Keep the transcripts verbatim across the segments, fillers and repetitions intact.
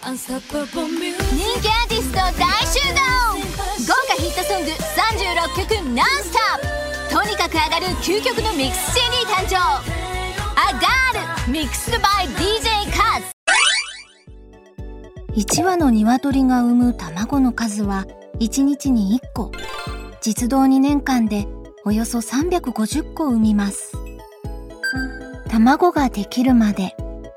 人気アーティスト大集合。豪華ヒットソングさんじゅうろっきょくノンストップ。とにかく上がる究極のミックス シーディー 誕生。アガールミックスドバイ ディージェー カズ。 いちわの鶏が産む卵の数はいちにちにいっこ。実働にねんかんでおよそさんびゃくごじゅっこ産みます。卵ができるまで。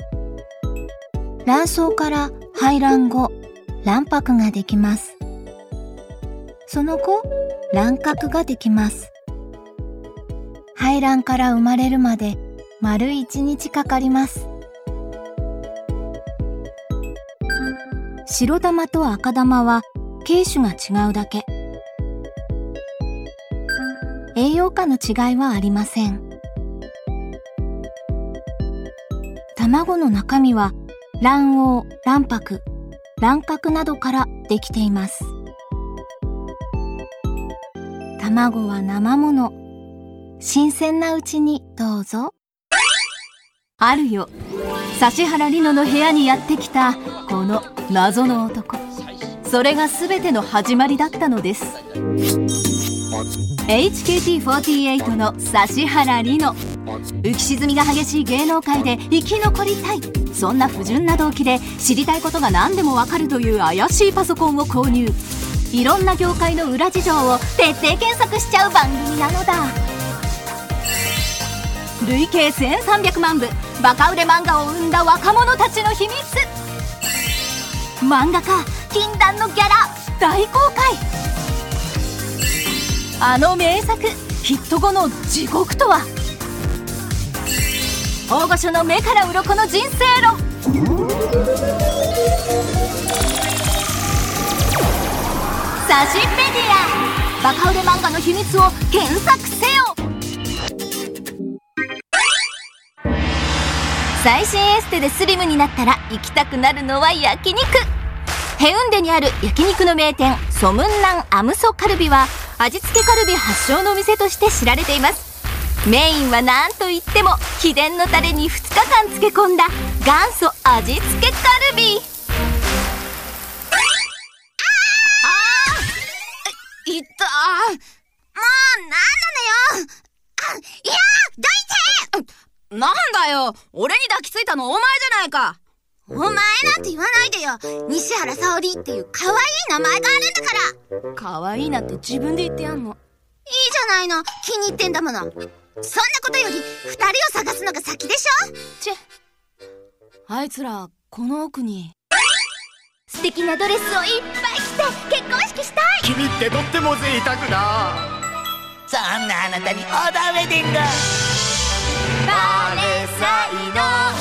卵巣から排卵後、卵白ができます。その後、卵殻ができます。排卵から生まれるまで丸いちにちかかります。白玉と赤玉は形種が違うだけ。栄養価の違いはありません。卵の中身は卵黄、卵白、卵殻などからできています。卵は生もの。新鮮なうちにどうぞ。 あるよ、指原莉乃の部屋にやってきたこの謎の男。それが全ての始まりだったのです。 エイチケーティーフォーティーエイト の指原莉乃。浮き沈みが激しい芸能界で生き残りたい、そんな不純な動機で知りたいことが何でもわかるという怪しいパソコンを購入。いろんな業界の裏事情を徹底検索しちゃう番組なのだ。累計せんさんびゃくまんぶバカ売れ漫画を生んだ若者たちの秘密。漫画家禁断のギャラ大公開。あの名作ヒット後の地獄とは。大御所の目から鱗の人生論。サシペディア、バカ売れ漫画の秘密を検索せよ。最新エステでスリムになったら行きたくなるのは焼肉。ヘウンデにある焼肉の名店ソムンナンアムソカルビは味付けカルビ発祥の店として知られています。メインは何といっても秘伝のタレにふつかかん漬け込んだ元祖味付けカルビ。 あーいったー。もうなんなのよ。あ、いやー、どいて。 なんだよ、俺に抱きついたのお前じゃないか。 お前なんて言わないでよ。西原沙織っていう可愛い名前があるんだから。 可愛いなって自分で言ってやんの。 いいじゃないの、気に入ってんだもの。そんなことより二人を探すのが先でしょ。 チェ、あいつらこの奥に。 素敵なドレスをいっぱい着て結婚式したい。 君ってとっても贅沢だ。 そんなあなたにオーダーウェディング。 バレサイの